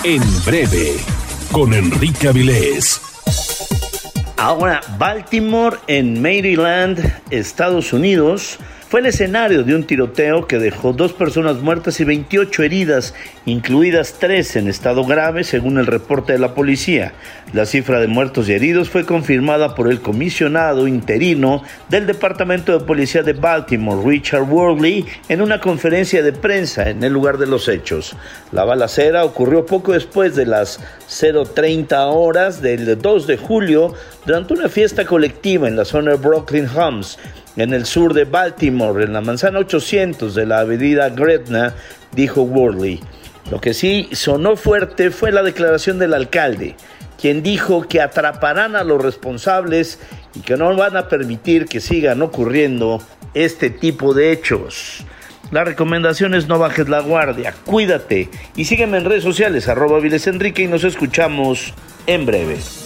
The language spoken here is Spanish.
En breve, con Enrique Avilés. Ahora, Baltimore, en Maryland, Estados Unidos, fue el escenario de un tiroteo que dejó 2 personas muertas y 28 heridas, incluidas 3 en estado grave, según el reporte de la policía. La cifra de muertos y heridos fue confirmada por el comisionado interino del Departamento de Policía de Baltimore, Richard Worley, en una conferencia de prensa en el lugar de los hechos. La balacera ocurrió poco después de las 0:30 horas del 2 de julio durante una fiesta colectiva en la zona de Brooklyn Homes, en el sur de Baltimore, en la manzana 800 de la avenida Gretna, dijo Worley. Lo que sí sonó fuerte fue la declaración del alcalde, quien dijo que atraparán a los responsables y que no van a permitir que sigan ocurriendo este tipo de hechos. La recomendación es no bajes la guardia, cuídate y sígueme en redes sociales, @VilesEnrique, y nos escuchamos en breve.